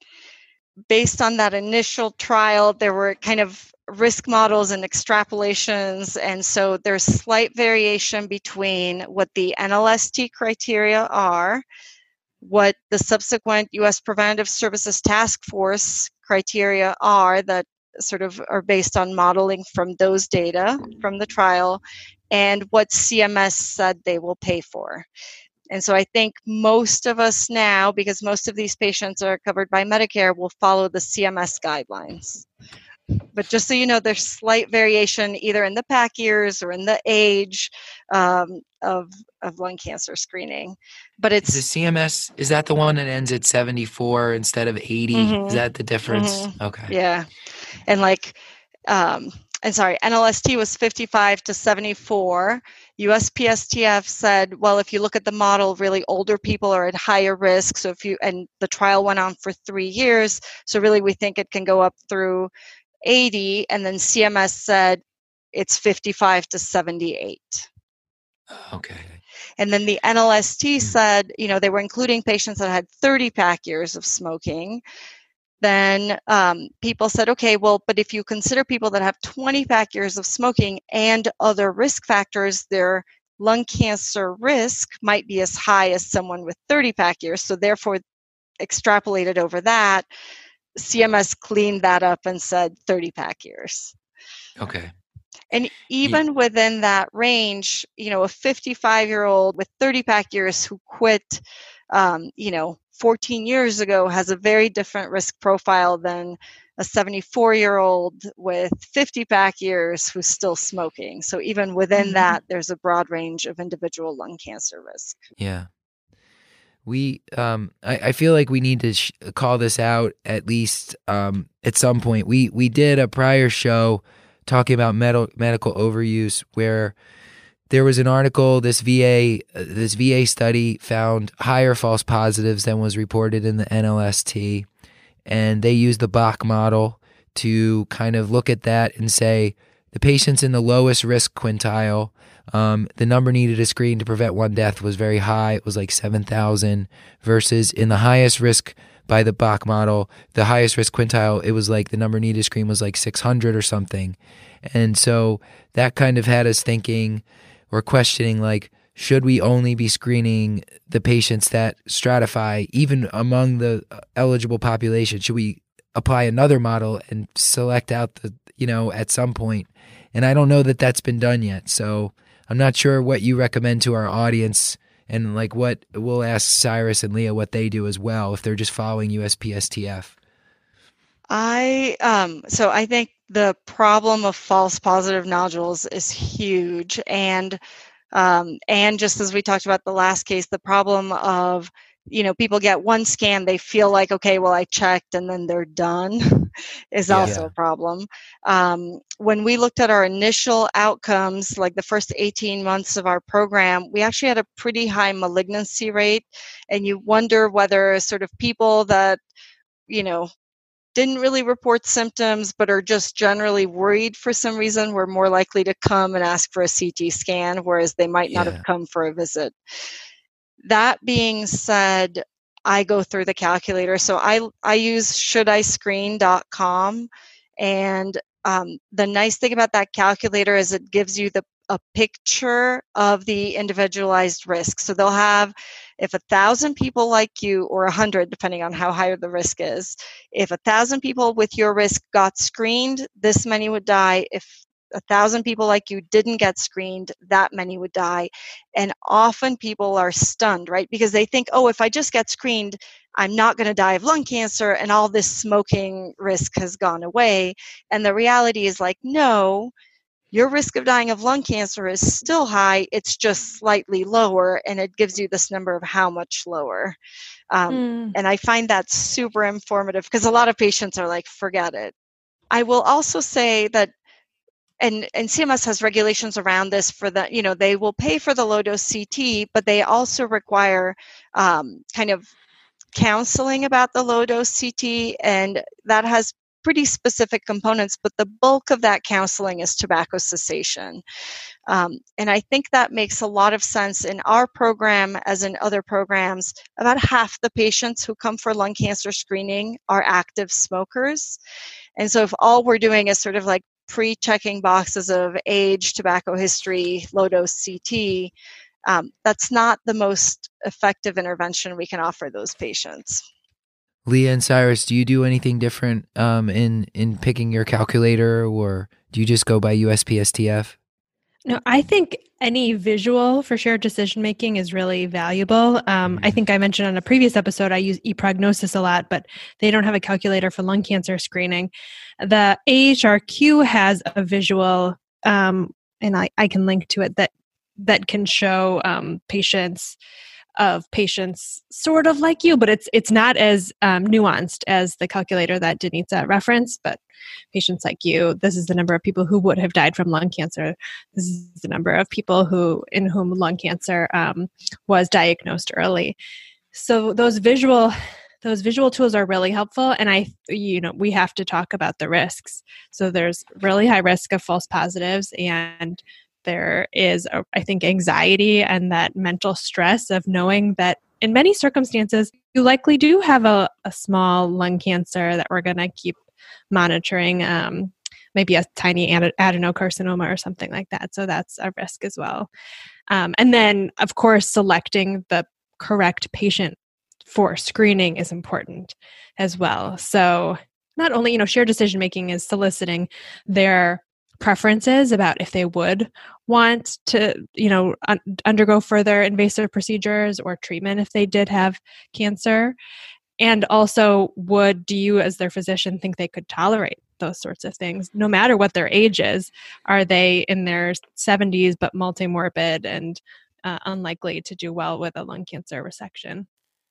Speaker 5: Based on that initial trial, there were kind of risk models and extrapolations, and so there's slight variation between what the N L S T criteria are, what the subsequent U S Preventive Services Task Force criteria are that sort of are based on modeling from those data from the trial, and what C M S said they will pay for. And so I think most of us now, because most of these patients are covered by Medicare, will follow the C M S guidelines. But just so you know, there's slight variation either in the pack years or in the age um, of of lung cancer screening. But it's
Speaker 1: Is the C M S, is that the one that ends at seventy-four instead of eighty?
Speaker 5: Mhm.
Speaker 1: Is that the difference?
Speaker 5: Mhm.
Speaker 1: Okay.
Speaker 5: Yeah. And like, um, and sorry, N L S T was fifty-five to seventy-four. U S P S T F said, well, if you look at the model, really older people are at higher risk. So if you, and the trial went on for three years. So really we think it can go up through eighty. And then C M S said it's fifty-five to seventy-eight.
Speaker 1: Okay.
Speaker 5: And then the N L S T
Speaker 1: Mm.
Speaker 5: said, you know, they were including patients that had thirty pack years of smoking. Then um, people said, okay, well, but if you consider people that have twenty pack years of smoking and other risk factors, their lung cancer risk might be as high as someone with thirty pack years. So therefore, extrapolated over that, C M S cleaned that up and said thirty pack years.
Speaker 1: Okay.
Speaker 5: And even within that range, you know, a fifty-five-year-old with thirty pack years who quit, um, you know, fourteen years ago has a very different risk profile than a seventy-four-year-old with fifty pack years who's still smoking. So even within
Speaker 7: Mhm.
Speaker 5: that, there's a broad range of individual lung cancer risk.
Speaker 1: Yeah. We, um, I, I feel like we need to sh- call this out at least um, at some point. We we did a prior show talking about med- medical overuse where there was an article. This V A uh, this V A study found higher false positives than was reported in the N L S T, and they used the Bach model to kind of look at that and say the patients in the lowest risk quintile. Um, the number needed to screen to prevent one death was very high. It was like seven thousand versus in the highest risk by the Bach model, the highest risk quintile, it was like the number needed to screen was like six hundred or something. And so that kind of had us thinking or questioning, like, should we only be screening the patients that stratify even among the eligible population? Should we apply another model and select out the, you know, at some point? And I don't know that that's been done yet. So I'm not sure what you recommend to our audience, and like what we'll ask Cyrus and Leah what they do as well if they're just following U S P S T F.
Speaker 5: I um, so I think the problem of false positive nodules is huge, and um, and just as we talked about the last case, the problem of, you know, people get one scan, they feel like, okay, well, I checked, and then they're done is
Speaker 1: Yeah.
Speaker 5: also a problem. Um, when we looked at our initial outcomes, like the first eighteen months of our program, we actually had a pretty high malignancy rate, and you wonder whether sort of people that, you know, didn't really report symptoms but are just generally worried for some reason were more likely to come and ask for a C T scan, whereas they might not
Speaker 1: Yeah.
Speaker 5: have come for a visit. That being said, I go through the calculator. So I, I use should I screen dot com, and um, the nice thing about that calculator is it gives you the a picture of the individualized risk. So they'll have, if a thousand people like you, or a hundred, depending on how high the risk is, if a thousand people with your risk got screened, this many would die. If a thousand people like you didn't get screened, that many would die. And often people are stunned, right? Because they think, oh, if I just get screened, I'm not going to die of lung cancer and all this smoking risk has gone away. And the reality is like, no, your risk of dying of lung cancer is still high. It's just slightly lower, and it gives you this number of how much lower. Um, mm. And I find that super informative because a lot of patients are like, forget it. I will also say that, and, and C M S has regulations around this for the, you know, they will pay for the low dose C T, but they also require um, kind of counseling about the low dose C T, and that has pretty specific components, but the bulk of that counseling is tobacco cessation. Um, and I think that makes a lot of sense in our program, as in other programs. About half the patients who come for lung cancer screening are active smokers. And so if all we're doing is sort of like pre-checking boxes of age, tobacco history, low-dose C T, um, that's not the most effective intervention we can offer those patients.
Speaker 1: Leah and Cyrus, do you do anything different um, in in picking your calculator, or do you just go by U S P S T F?
Speaker 7: No, I think any visual for shared decision making is really valuable. Um, mm-hmm. I think I mentioned on a previous episode I use ePrognosis a lot, but they don't have a calculator for lung cancer screening. The A H R Q has a visual, um, and I, I can link to it, that that can show um, patients. of patients sort of like you, but it's it's not as um, nuanced as the calculator that Denitza referenced. But patients like you, this is the number of people who would have died from lung cancer. This is the number of people who in whom lung cancer um, was diagnosed early. So those visual those visual tools are really helpful. And I, you know, we have to talk about the risks. So there's really high risk of false positives, and there is, a, I think, anxiety and that mental stress of knowing that in many circumstances, you likely do have a, a small lung cancer that we're going to keep monitoring, um, maybe a tiny ad- adenocarcinoma or something like that. So that's a risk as well. Um, and then, of course, selecting the correct patient for screening is important as well. So not only, you know, shared decision-making is soliciting their preferences about if they would want to, you know, un- undergo further invasive procedures or treatment if they did have cancer. And also, would do you as their physician think they could tolerate those sorts of things, no matter what their age is? Are they in their seventies but multimorbid and uh, unlikely to do well with a lung cancer resection?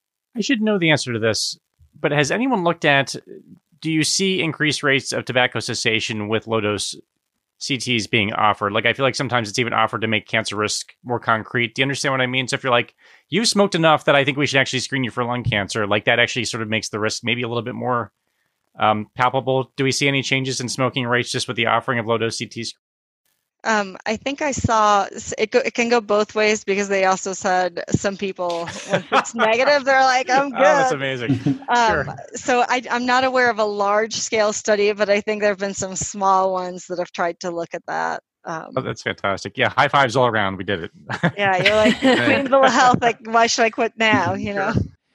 Speaker 3: I should know the answer to this, but has anyone looked at, do you see increased rates of tobacco cessation with low-dose C Ts being offered? Like, I feel like sometimes it's even offered to make cancer risk more concrete. Do you understand what I mean? So if you're like, you smoked enough that I think we should actually screen you for lung cancer, like that actually sort of makes the risk maybe a little bit more um, palpable. Do we see any changes in smoking rates just with the offering of low-dose C Ts?
Speaker 5: Um, I think I saw it. Go, it can go both ways, because they also said some people, when it's negative, they're like, "I'm good." Oh,
Speaker 3: that's amazing.
Speaker 5: Um,
Speaker 3: sure.
Speaker 5: So I, I'm not aware of a large-scale study, but I think there have been some small ones that have tried to look at that. Um,
Speaker 3: oh, that's fantastic. Yeah, high fives all around. We did it.
Speaker 5: Yeah, you're like Queenville Health. Like, why should I quit now? You know.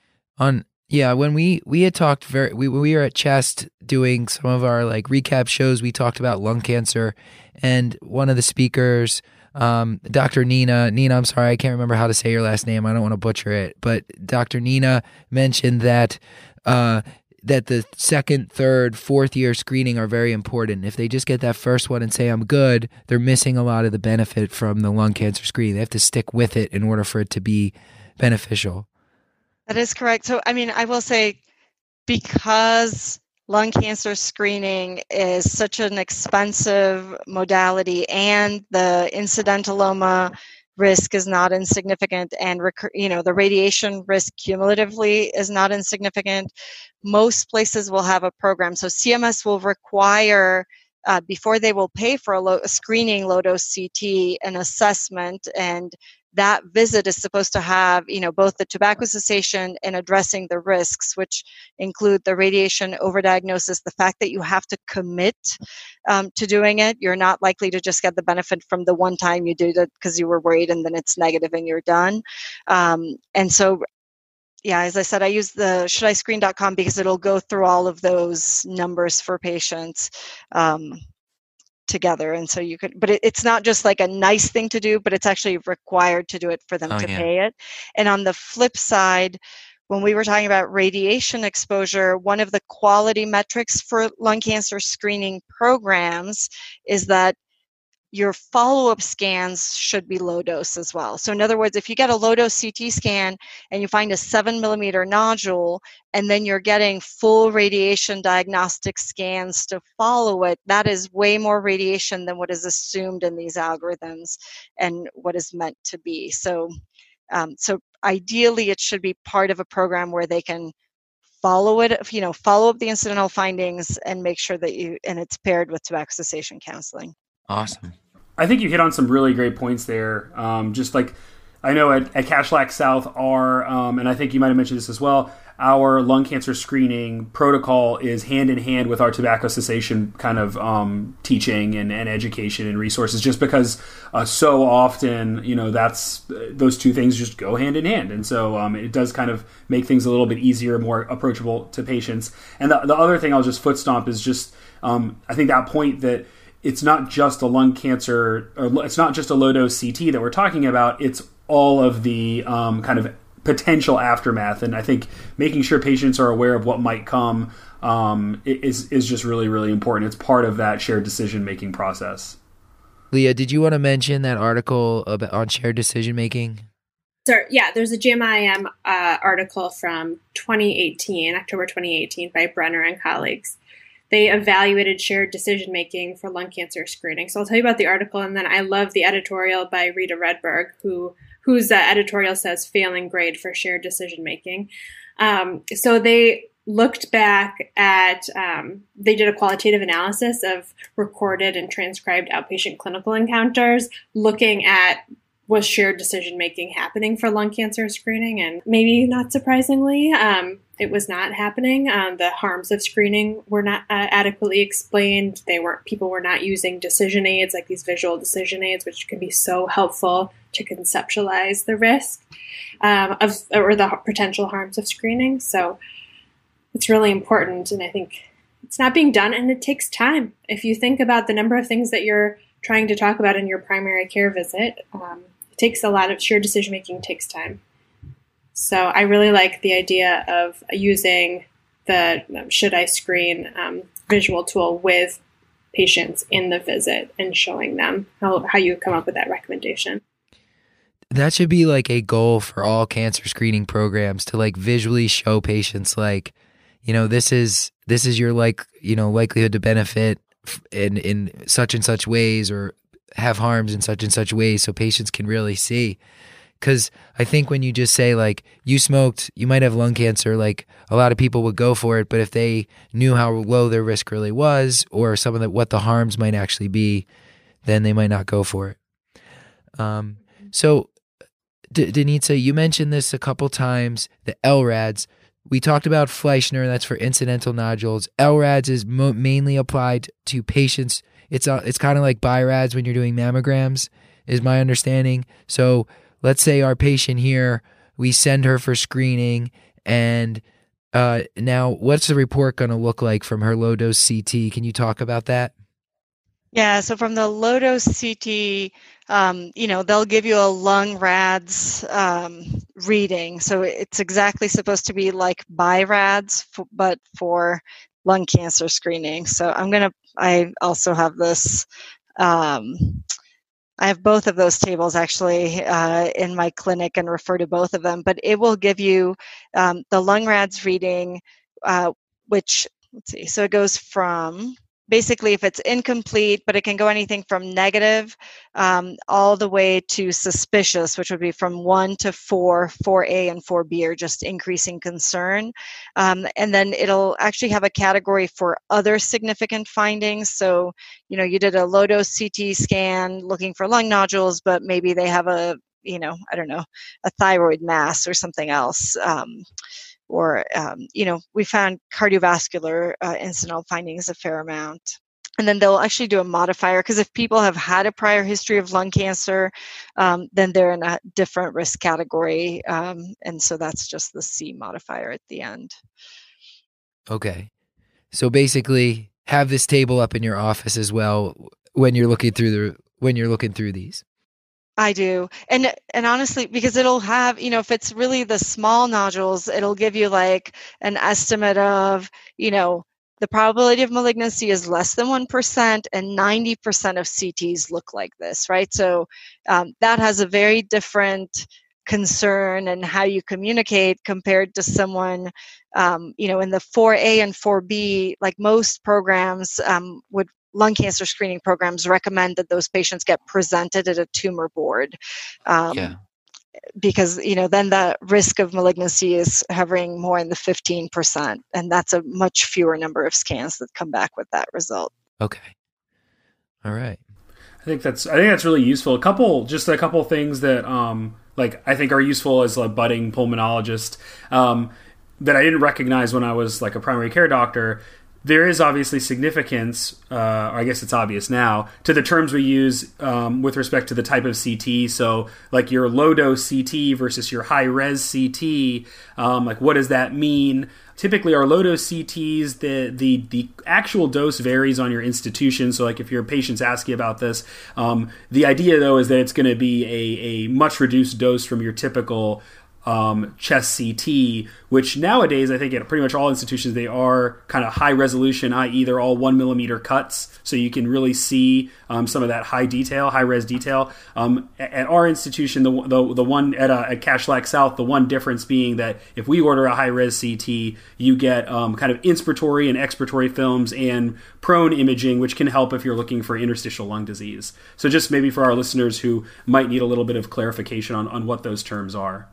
Speaker 1: On yeah, when we we had talked very, we we were at Chest doing some of our like recap shows. We talked about lung cancer. And one of the speakers, um, Doctor Nina, Nina, I'm sorry, I can't remember how to say your last name. I don't want to butcher it. But Doctor Nina mentioned that uh, that the second, third, fourth year screening are very important. If they just get that first one and say, I'm good, they're missing a lot of the benefit from the lung cancer screening. They have to stick with it in order for it to be beneficial.
Speaker 5: That is correct. So, I mean, I will say, because lung cancer screening is such an expensive modality, and the incidentaloma risk is not insignificant, and rec- you know the radiation risk cumulatively is not insignificant, most places will have a program. So C M S will require, uh, before they will pay for a, low, a screening low-dose C T, an assessment, and that visit is supposed to have, you know, both the tobacco cessation and addressing the risks, which include the radiation overdiagnosis, the fact that you have to commit um, to doing it. You're not likely to just get the benefit from the one time you did it because you were worried and then it's negative and you're done. Um, and so, yeah, as I said, I use the should I screen dot com because it'll go through all of those numbers for patients um, together. And so you could, but it, it's not just like a nice thing to do, but it's actually required to do it for them
Speaker 1: Oh,
Speaker 5: to
Speaker 1: yeah.
Speaker 5: pay it. And on the flip side, when we were talking about radiation exposure, one of the quality metrics for lung cancer screening programs is that your follow-up scans should be low dose as well. So in other words, if you get a low dose C T scan and you find a seven millimeter nodule, and then you're getting full radiation diagnostic scans to follow it, that is way more radiation than what is assumed in these algorithms and what is meant to be. So, um, so ideally it should be part of a program where they can follow it, you know, follow up the incidental findings and make sure that you, and it's paired with tobacco cessation counseling.
Speaker 1: Awesome.
Speaker 4: I think you hit on some really great points there. Um, just like I know at, at Cashlack South, our, um, and I think you might have mentioned this as well, our lung cancer screening protocol is hand in hand with our tobacco cessation kind of um, teaching and, and education and resources, just because uh, so often, you know, that's those two things just go hand in hand. And so um, it does kind of make things a little bit easier, more approachable to patients. And the, the other thing I'll just foot stomp is just, um, I think that point that it's not just a lung cancer, or it's not just a low-dose C T that we're talking about, it's all of the um, kind of potential aftermath. And I think making sure patients are aware of what might come um, is is just really, really important. It's part of that shared decision-making process.
Speaker 1: Leah, did you want to mention that article about, on shared decision-making?
Speaker 6: So, yeah, there's a J M I M uh, article from twenty eighteen, October twenty eighteen, by Brenner and colleagues. They evaluated shared decision-making for lung cancer screening. So I'll tell you about the article, and then I love the editorial by Rita Redberg, who whose uh, editorial says failing grade for shared decision-making. Um, so they looked back at, um, they did a qualitative analysis of recorded and transcribed outpatient clinical encounters, looking at was shared decision-making happening for lung cancer screening? And maybe not surprisingly, um, it was not happening. Um, the harms of screening were not uh, adequately explained. They weren't, people were not using decision aids, like these visual decision aids, which can be so helpful to conceptualize the risk um, of, or the potential harms of screening. So it's really important. And I think it's not being done, and it takes time. If you think about the number of things that you're trying to talk about in your primary care visit, um, it takes a lot of shared decision making takes time. So I really like the idea of using the um, should I screen um, visual tool with patients in the visit and showing them how, how you come up with that recommendation.
Speaker 1: That should be like a goal for all cancer screening programs, to like visually show patients, like, you know, this is this is your like, you know, likelihood to benefit in in such and such ways, or have harms in such and such ways, so patients can really see. Because I think when you just say, like, you smoked, you might have lung cancer, like, a lot of people would go for it, but if they knew how low their risk really was, or some of the, what the harms might actually be, then they might not go for it. Um, so, D- Denitsa, you mentioned this a couple times, the L RADS. We talked about Fleischner, that's for incidental nodules. L RADS is mo- mainly applied to patients. It's uh, it's kind of like B I RADS when you're doing mammograms, is my understanding. So let's say our patient here, we send her for screening, and uh, now what's the report going to look like from her low-dose C T? Can you talk about that?
Speaker 5: Yeah, so from the low-dose C T, um, you know, they'll give you a lung RADS um, reading. So it's exactly supposed to be like B I RADS, f- but for lung cancer screening. So I'm going to, I also have this, um, I have both of those tables actually uh, in my clinic and refer to both of them, but it will give you um, the lung RADS reading, uh, which, let's see, so it goes from, basically if it's incomplete, but it can go anything from negative um, all the way to suspicious, which would be from one to four, four A and four B are just increasing concern. Um, and then it'll actually have a category for other significant findings. So, you know, you did a low-dose C T scan looking for lung nodules, but maybe they have a you know, I don't know, a thyroid mass or something else. Um, or, um, you know, we found cardiovascular uh, incidental findings a fair amount. And then they'll actually do a modifier, because if people have had a prior history of lung cancer, um, then they're in a different risk category. Um, and so that's just the C modifier at the end.
Speaker 1: Okay. So basically have this table up in your office as well when you're looking through the when you're looking through these.
Speaker 5: I do. And and honestly, because it'll have, you know, if it's really the small nodules, it'll give you like an estimate of, you know, the probability of malignancy is less than one percent, and ninety percent of C Ts look like this, right? So um, that has a very different concern and how you communicate compared to someone, um, you know, in the four A and four B, like most programs um, would, lung cancer screening programs recommend that those patients get presented at a tumor board. Um,
Speaker 1: Yeah.
Speaker 5: Because, you know, then the risk of malignancy is hovering more in the fifteen percent. And that's a much fewer number of scans that come back with that result.
Speaker 1: Okay. All right.
Speaker 4: I think that's I think that's really useful. A couple, just a couple things that um like I think are useful as a budding pulmonologist um, that I didn't recognize when I was like a primary care doctor. There is obviously significance, uh, or I guess it's obvious now, to the terms we use um, with respect to the type of C T. So like your low-dose C T versus your high-res C T, um, like what does that mean? Typically our low-dose C Ts, the, the the actual dose varies on your institution. So like if your patient's asking about this, um, the idea though is that it's going to be a, a much reduced dose from your typical Um, chest C T, which nowadays I think at pretty much all institutions they are kind of high resolution, that is they're all one millimeter cuts, so you can really see um, some of that high detail, high res detail. Um, at our institution, the the, the one at, uh, at Cashlack South, the one difference being that if we order a high res C T, you get um, kind of inspiratory and expiratory films and prone imaging, which can help if you're looking for interstitial lung disease. So just maybe for our listeners who might need a little bit of clarification on, on what those terms are.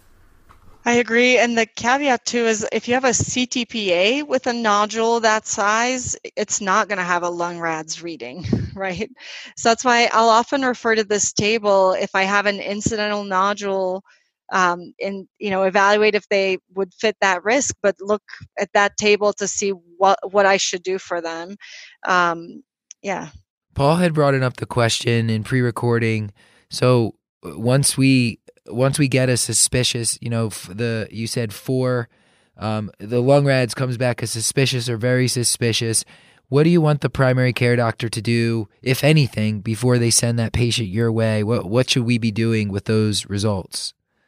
Speaker 5: I agree. And the caveat too is if you have a C T P A with a nodule that size, it's not going to have a lung R A D S reading, right? So that's why I'll often refer to this table if I have an incidental nodule um, and, you know, evaluate if they would fit that risk, but look at that table to see what, what I should do for them. Um, yeah.
Speaker 1: Paul had brought up the question in pre-recording. So once we once we get a suspicious, you know, the you said four, um, the lung R A D S comes back as suspicious or very suspicious. What do you want the primary care doctor to do, if anything, before they send that patient your way? What what should we be doing with those results?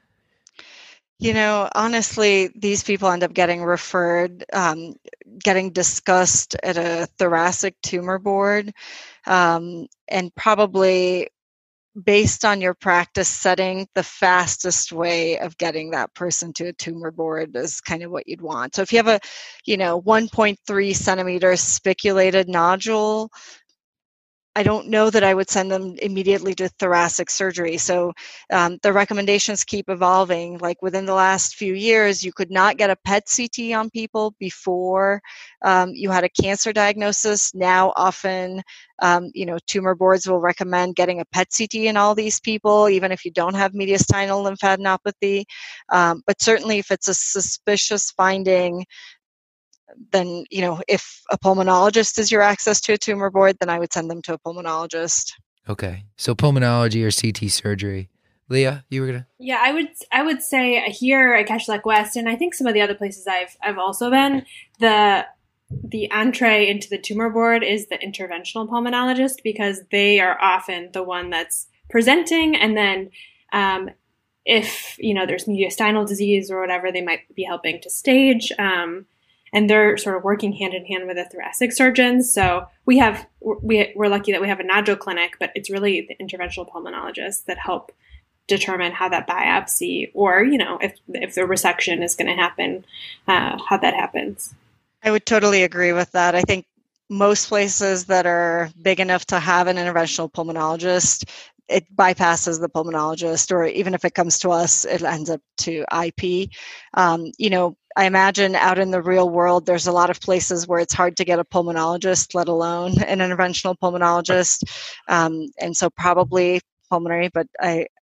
Speaker 5: You know, honestly, these people end up getting referred, um, getting discussed at a thoracic tumor board, um, and probably based on your practice setting, the fastest way of getting that person to a tumor board is kind of what you'd want. So if you have a, you know, one point three centimeter spiculated nodule, I don't know that I would send them immediately to thoracic surgery. So um, the recommendations keep evolving. Like within the last few years, you could not get a P E T C T on people before um, you had a cancer diagnosis. Now often, um, you know, tumor boards will recommend getting a P E T C T in all these people, even if you don't have mediastinal lymphadenopathy. Um, but certainly if it's a suspicious finding, then, you know, if a pulmonologist is your access to a tumor board, then I would send them to a pulmonologist.
Speaker 1: Okay. So pulmonology or C T surgery. Leah, you were going to?
Speaker 6: Yeah, I would I would say here at Cashlack West, and I think some of the other places I've I've also been, the the entree into the tumor board is the interventional pulmonologist, because they are often the one that's presenting, and then um, if, you know, there's mediastinal disease or whatever, they might be helping to stage. Um, And they're sort of working hand in hand with the thoracic surgeons. So we have, we, we're lucky that we have a nodule clinic, but it's really the interventional pulmonologists that help determine how that biopsy, or, you know, if if the resection is going to happen, uh, how that happens.
Speaker 5: I would totally agree with that. I think most places that are big enough to have an interventional pulmonologist, it bypasses the pulmonologist, or even if it comes to us, it ends up to I P. Um, you know, I imagine out in the real world, there's a lot of places where it's hard to get a pulmonologist, let alone an interventional pulmonologist. Um, and so probably pulmonary, but I,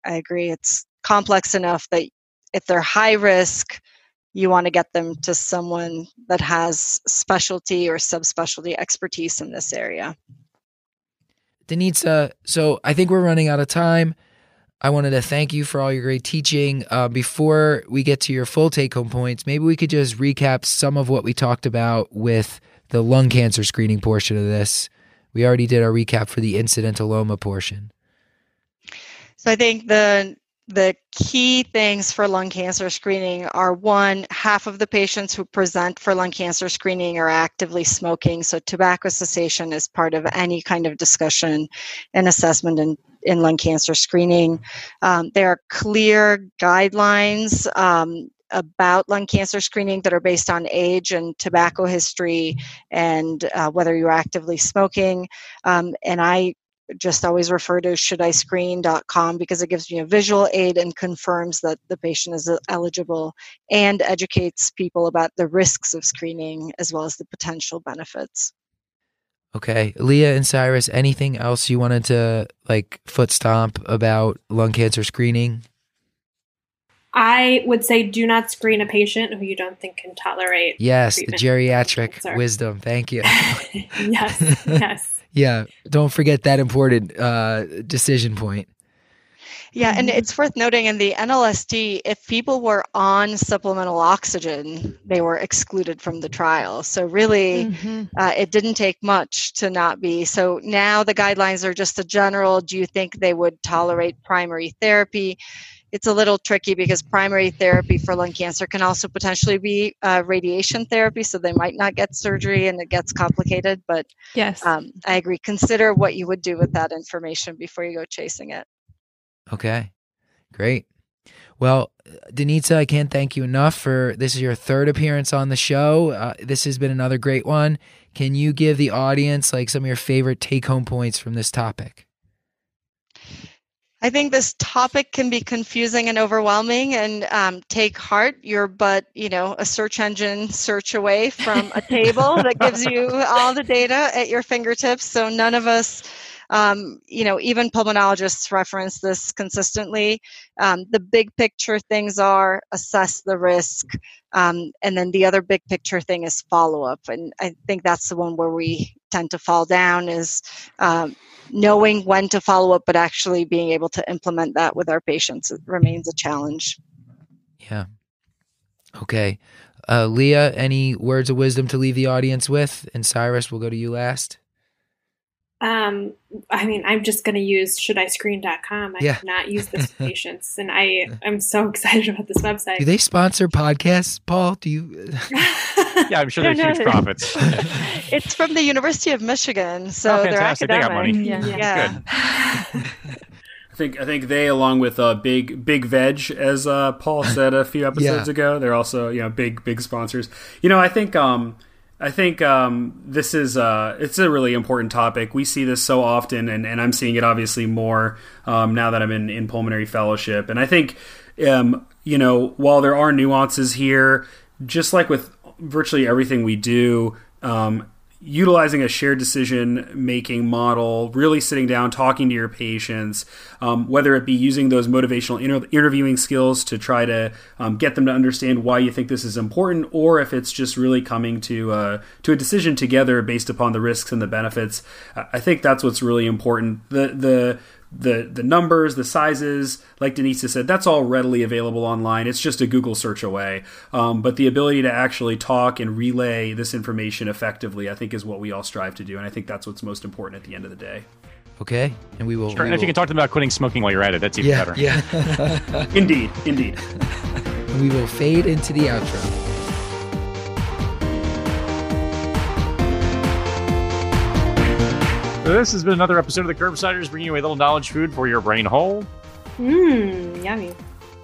Speaker 5: I agree. It's complex enough that if they're high risk, you want to get them to someone that has specialty or subspecialty expertise in this area.
Speaker 1: Denitza, so I think we're running out of time. I wanted to thank you for all your great teaching. Uh, before we get to your full take-home points, maybe we could just recap some of what we talked about with the lung cancer screening portion of this. We already did our recap for the incidentaloma portion.
Speaker 5: So I think the the key things for lung cancer screening are, one, half of the patients who present for lung cancer screening are actively smoking. So tobacco cessation is part of any kind of discussion and assessment in, in lung cancer screening. Um, there are clear guidelines um, about lung cancer screening that are based on age and tobacco history and uh, whether you're actively smoking. Um, and I just always refer to should I screen dot com because it gives me a visual aid and confirms that the patient is eligible and educates people about the risks of screening as well as the potential benefits.
Speaker 1: Okay. Leah and Cyrus, anything else you wanted to like foot stomp about lung cancer screening?
Speaker 6: I would say do not screen a patient who you don't think can tolerate.
Speaker 1: Yes, the
Speaker 6: treatment.
Speaker 1: geriatric wisdom. Thank you.
Speaker 6: Yes, yes.
Speaker 1: Yeah, don't forget that important uh, decision point.
Speaker 5: Yeah, and it's worth noting in the N L S D, if people were on supplemental oxygen, they were excluded from the trial. So really, mm-hmm. uh, it didn't take much to not be. So now the guidelines are just a general, do you think they would tolerate primary therapy? It's a little tricky because primary therapy for lung cancer can also potentially be uh, radiation therapy, so they might not get surgery and it gets complicated. But
Speaker 7: yes,
Speaker 5: um, I agree. Consider what you would do with that information before you go chasing it.
Speaker 1: Okay, great. Well, Denitza, I can't thank you enough for this is your third appearance on the show. Uh, this has been another great one. Can you give the audience like some of your favorite take-home points from this topic?
Speaker 5: I think this topic can be confusing and overwhelming, and um, take heart. You're but, you know, a search engine search away from a table that gives you all the data at your fingertips. So none of us, um, you know, even pulmonologists reference this consistently. Um, the big picture things are assess the risk. Um, and then the other big picture thing is follow-up. And I think that's the one where we tend to fall down is um, knowing when to follow up, but actually being able to implement that with our patients remains a challenge.
Speaker 1: Yeah. Okay. Uh, Leah, any words of wisdom to leave the audience with? And Cyrus, we'll go to you last.
Speaker 6: Um, I mean, I'm just going to use should I screen dot com. I
Speaker 1: yeah.
Speaker 6: have not used this with patients, and I am so excited about this website.
Speaker 1: Do they sponsor podcasts, Paul? Do you?
Speaker 3: Yeah, I'm sure they're huge profits.
Speaker 5: It's from the University of Michigan, so
Speaker 3: oh,
Speaker 5: they're
Speaker 3: fantastic.
Speaker 5: academic.
Speaker 3: They got money.
Speaker 5: Yeah.
Speaker 3: yeah.
Speaker 5: Good.
Speaker 4: I think I think they, along with uh, Big Big Veg, as uh, Paul said a few episodes
Speaker 1: yeah.
Speaker 4: ago, they're also you know big big sponsors. You know, I think um, I think um, this is uh, it's a really important topic. We see this so often, and, and I'm seeing it obviously more um, now that I'm in, in pulmonary fellowship. And I think um, you know while there are nuances here, just like with virtually everything we do. Um, utilizing a shared decision-making model, really sitting down, talking to your patients, um, whether it be using those motivational inter- interviewing skills to try to um, get them to understand why you think this is important, or if it's just really coming to uh, to a decision together based upon the risks and the benefits. I think that's what's really important. The the The the numbers, the sizes, like Denitza said, that's all readily available online. It's just a Google search away. Um, but the ability to actually talk and relay this information effectively, I think, is what we all strive to do. And I think that's what's most important at the end of the day.
Speaker 1: Okay. And we will.
Speaker 3: Sure.
Speaker 1: We
Speaker 3: and if
Speaker 1: will...
Speaker 3: you can talk to them about quitting smoking while you're at it, that's even
Speaker 1: yeah,
Speaker 3: better.
Speaker 1: Yeah.
Speaker 4: Indeed. Indeed.
Speaker 1: And we will fade into the outro.
Speaker 3: So this has been another episode of the Curbsiders, bringing you a little knowledge food for your brain hole.
Speaker 6: Mmm, yummy.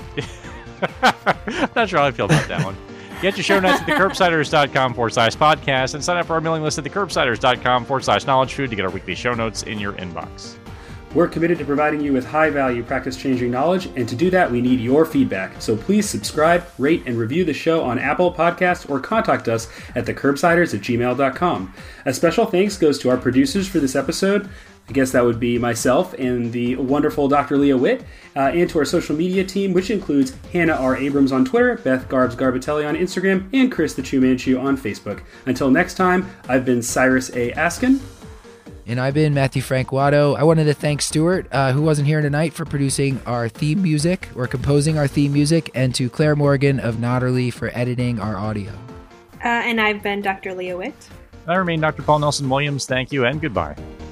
Speaker 3: Not sure how I feel about that one. Get your show notes at thecurbsiders.com forward slash podcast and sign up for our mailing list at thecurbsiders.com forward slash knowledge food to get our weekly show notes in your inbox.
Speaker 4: We're committed to providing you with high-value, practice-changing knowledge, and to do that, we need your feedback. So please subscribe, rate, and review the show on Apple Podcasts or contact us at thecurbsiders at gmail dot com. A special thanks goes to our producers for this episode, I guess that would be myself and the wonderful Doctor Leah Witt, uh, and to our social media team, which includes Hannah R. Abrams on Twitter, Beth Garbs Garbatelli on Instagram, and Chris the Chu Manchu on Facebook. Until next time, I've been Cyrus A. Askin.
Speaker 1: And I've been Matthew Frank Watto. I wanted to thank Stuart, uh, who wasn't here tonight, for producing our theme music, or composing our theme music, and to Claire Morgan of Notterly for editing our audio.
Speaker 6: Uh, and I've been Doctor Leah Witt.
Speaker 3: I remain Doctor Paul Nelson Williams. Thank you and goodbye.